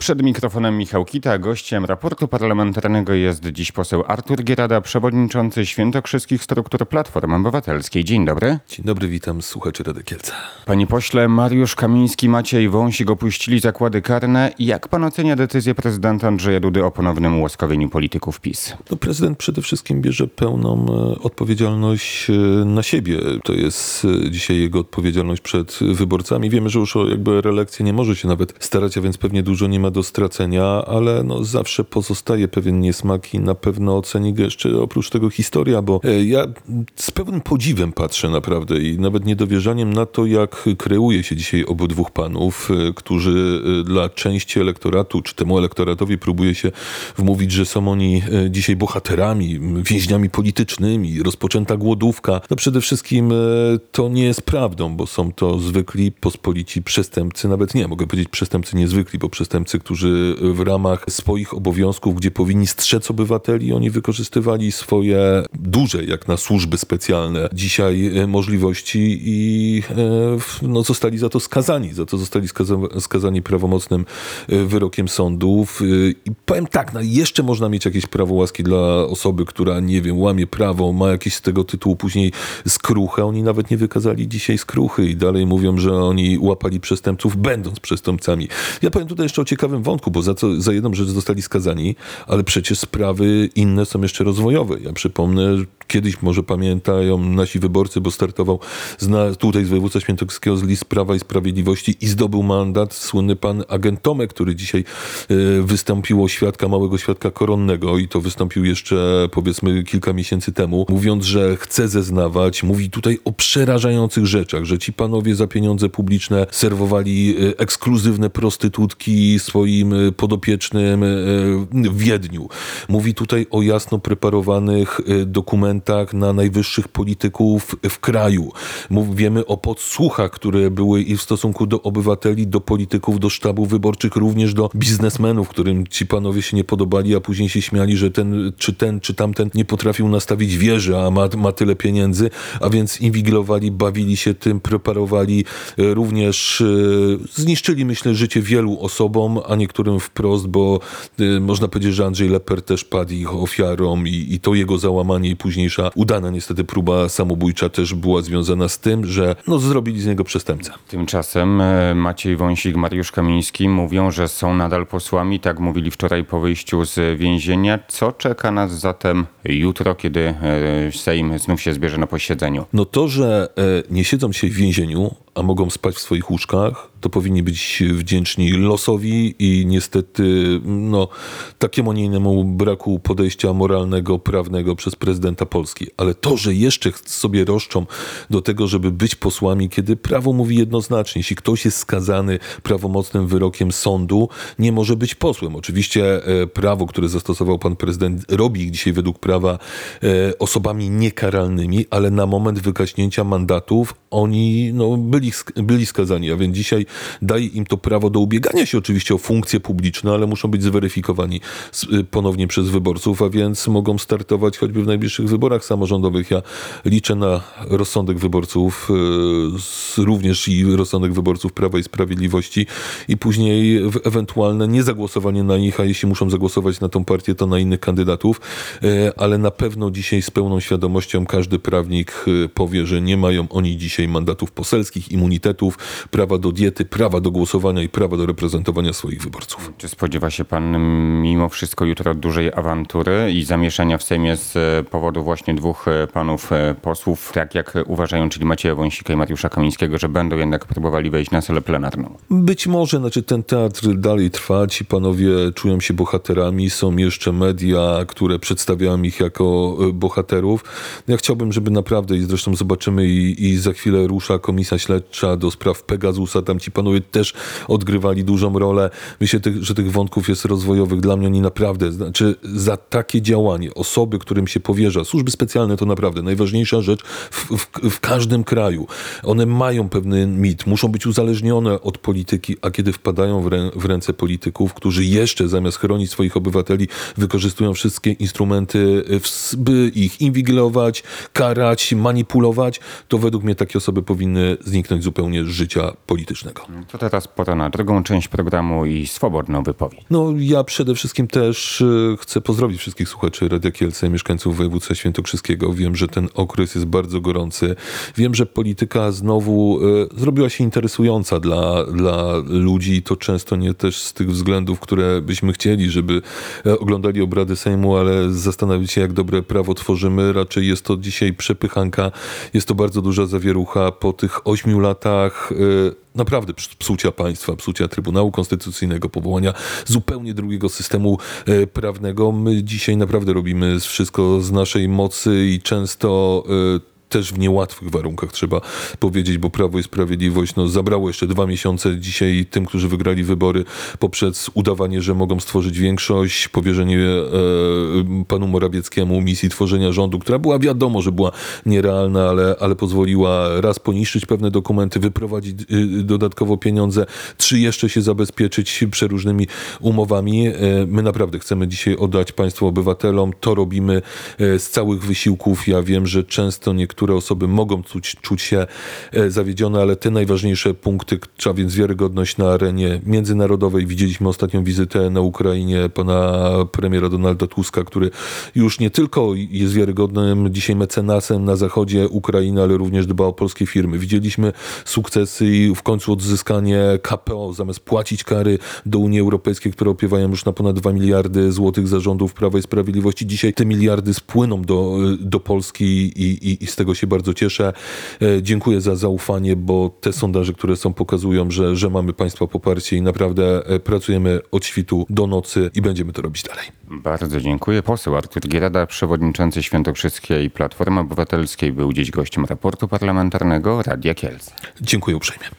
Przed mikrofonem Michał Kita, gościem raportu parlamentarnego jest dziś poseł Artur Gierada, przewodniczący świętokrzyskich struktur Platformy Obywatelskiej. Dzień dobry. Dzień dobry, witam słuchaczy Rady Kielce. Panie pośle, Mariusz Kamiński, Maciej Wąsik opuścili zakłady karne. Jak pan ocenia decyzję prezydenta Andrzeja Dudy o ponownym ułaskawieniu polityków PiS? Prezydent przede wszystkim bierze pełną odpowiedzialność na siebie. To jest dzisiaj jego odpowiedzialność przed wyborcami. Wiemy, że już o reelekcję nie może się nawet starać, a więc pewnie dużo nie ma do stracenia, ale zawsze pozostaje pewien niesmak i na pewno oceni go jeszcze oprócz tego historia, bo ja z pewnym podziwem patrzę naprawdę i nawet niedowierzaniem na to, jak kreuje się dzisiaj obydwu panów, którzy dla części elektoratu, czy temu elektoratowi próbuje się wmówić, że są oni dzisiaj bohaterami, więźniami politycznymi, rozpoczęta głodówka. Przede wszystkim to nie jest prawdą, bo są to zwykli, pospolici przestępcy, nawet nie, mogę powiedzieć przestępcy niezwykli, bo przestępcy, którzy w ramach swoich obowiązków, gdzie powinni strzec obywateli, oni wykorzystywali swoje duże, jak na służby specjalne, dzisiaj możliwości i zostali za to skazani. Za to zostali skazani prawomocnym wyrokiem sądów. I powiem tak, jeszcze można mieć jakieś prawo łaski dla osoby, która, nie wiem, łamie prawo, ma jakieś z tego tytułu później skruchę. Oni nawet nie wykazali dzisiaj skruchy i dalej mówią, że oni łapali przestępców, będąc przestępcami. Ja powiem tutaj jeszcze o ciekawym wątku, bo za jedną rzecz zostali skazani, ale przecież sprawy inne są jeszcze rozwojowe. Ja przypomnę, kiedyś może pamiętają nasi wyborcy, bo startował tutaj z województwa świętokrzyskiego z list Prawa i Sprawiedliwości i zdobył mandat słynny pan agent Tomek, który dzisiaj wystąpił o małego świadka koronnego i to wystąpił jeszcze powiedzmy kilka miesięcy temu, mówiąc, że chce zeznawać. Mówi tutaj o przerażających rzeczach, że ci panowie za pieniądze publiczne serwowali ekskluzywne prostytutki swoim podopiecznym w Wiedniu. Mówi tutaj o jasno preparowanych dokumentach na najwyższych polityków w kraju. Wiemy o podsłuchach, które były i w stosunku do obywateli, do polityków, do sztabów wyborczych, również do biznesmenów, którym ci panowie się nie podobali, a później się śmiali, że ten czy tamten nie potrafił nastawić wieży, a ma tyle pieniędzy, a więc inwigilowali, bawili się tym, preparowali, również zniszczyli, myślę, życie wielu osobom, a niektórym wprost, bo można powiedzieć, że Andrzej Leper też padł ich ofiarą i to jego załamanie i późniejsza udana niestety próba samobójcza też była związana z tym, że zrobili z niego przestępcę. Tymczasem Maciej Wąsik, Mariusz Kamiński mówią, że są nadal posłami, tak mówili wczoraj po wyjściu z więzienia. Co czeka nas zatem jutro, kiedy Sejm znów się zbierze na posiedzeniu? To, że nie siedzą się w więzieniu, a mogą spać w swoich łóżkach, to powinni być wdzięczni losowi i niestety takiemu, nie innemu braku podejścia moralnego, prawnego przez prezydenta Polski. Ale to, że jeszcze sobie roszczą do tego, żeby być posłami, kiedy prawo mówi jednoznacznie, jeśli ktoś jest skazany prawomocnym wyrokiem sądu, nie może być posłem. Oczywiście prawo, które zastosował pan prezydent, robi ich dzisiaj według prawa osobami niekaralnymi, ale na moment wygaśnięcia mandatów oni byli skazani, a więc dzisiaj daje im to prawo do ubiegania się oczywiście o funkcje publiczne, ale muszą być zweryfikowani ponownie przez wyborców, a więc mogą startować choćby w najbliższych wyborach samorządowych. Ja liczę na rozsądek wyborców, również i rozsądek wyborców Prawa i Sprawiedliwości i później ewentualne niezagłosowanie na nich, a jeśli muszą zagłosować na tą partię, to na innych kandydatów, ale na pewno dzisiaj z pełną świadomością każdy prawnik powie, że nie mają oni dzisiaj mandatów poselskich, immunitetów, prawa do diety, prawa do głosowania i prawa do reprezentowania swoich wyborców. Czy spodziewa się pan mimo wszystko jutro dużej awantury i zamieszania w Sejmie z powodu właśnie dwóch panów posłów, tak jak uważają, czyli Macieja Wąsika i Mariusza Kamińskiego, że będą jednak próbowali wejść na salę plenarną? Być może, ten teatr dalej trwa, ci panowie czują się bohaterami, są jeszcze media, które przedstawiają ich jako bohaterów. Ja chciałbym, żeby naprawdę, i zresztą zobaczymy i za chwilę rusza komisja śledcza do spraw Pegasusa, tam ci panowie też odgrywali dużą rolę. Myślę, że tych wątków jest rozwojowych. Dla mnie oni naprawdę, za takie działanie osoby, którym się powierza, służby specjalne to naprawdę najważniejsza rzecz w każdym kraju. One mają pewny mit, muszą być uzależnione od polityki, a kiedy wpadają w ręce polityków, którzy jeszcze zamiast chronić swoich obywateli wykorzystują wszystkie instrumenty, by ich inwigilować, karać, manipulować, to według mnie takie osoby powinny zniknąć uniknąć zupełnie życia politycznego. To teraz pora na drugą część programu i swobodną wypowiedź. No ja przede wszystkim też chcę pozdrowić wszystkich słuchaczy Radia Kielce, mieszkańców województwa świętokrzyskiego. Wiem, że ten okres jest bardzo gorący. Wiem, że polityka znowu zrobiła się interesująca dla ludzi i to często nie też z tych względów, które byśmy chcieli, żeby oglądali obrady Sejmu, ale zastanowić się, jak dobre prawo tworzymy. Raczej jest to dzisiaj przepychanka. Jest to bardzo duża zawierucha po tych 8 latach naprawdę psucia państwa, psucia Trybunału Konstytucyjnego, powołania zupełnie drugiego systemu prawnego. My dzisiaj naprawdę robimy wszystko z naszej mocy i często też w niełatwych warunkach, trzeba powiedzieć, bo Prawo i Sprawiedliwość zabrało jeszcze 2 miesiące dzisiaj tym, którzy wygrali wybory poprzez udawanie, że mogą stworzyć większość, powierzenie panu Morawieckiemu misji tworzenia rządu, która była wiadomo, że była nierealna, ale pozwoliła raz poniszczyć pewne dokumenty, wyprowadzić dodatkowo pieniądze, 3 jeszcze się zabezpieczyć przeróżnymi umowami. My naprawdę chcemy dzisiaj oddać państwo obywatelom. To robimy z całych wysiłków. Ja wiem, że często niektóre osoby mogą czuć się zawiedzione, ale te najważniejsze punkty, a więc wiarygodność na arenie międzynarodowej. Widzieliśmy ostatnią wizytę na Ukrainie pana premiera Donalda Tuska, który już nie tylko jest wiarygodnym dzisiaj mecenasem na zachodzie Ukrainy, ale również dba o polskie firmy. Widzieliśmy sukcesy i w końcu odzyskanie KPO, zamiast płacić kary do Unii Europejskiej, które opiewają już na ponad 2 miliardy złotych zarządów Prawa i Sprawiedliwości. Dzisiaj te miliardy spłyną do Polski i z tego się bardzo cieszę. Dziękuję za zaufanie, bo te sondaże, które są, pokazują, że mamy państwa poparcie i naprawdę pracujemy od świtu do nocy i będziemy to robić dalej. Bardzo dziękuję. Poseł Artur Gierada, przewodniczący Świętokrzyskiej Platformy Obywatelskiej, był dziś gościem raportu parlamentarnego Radia Kielce. Dziękuję uprzejmie.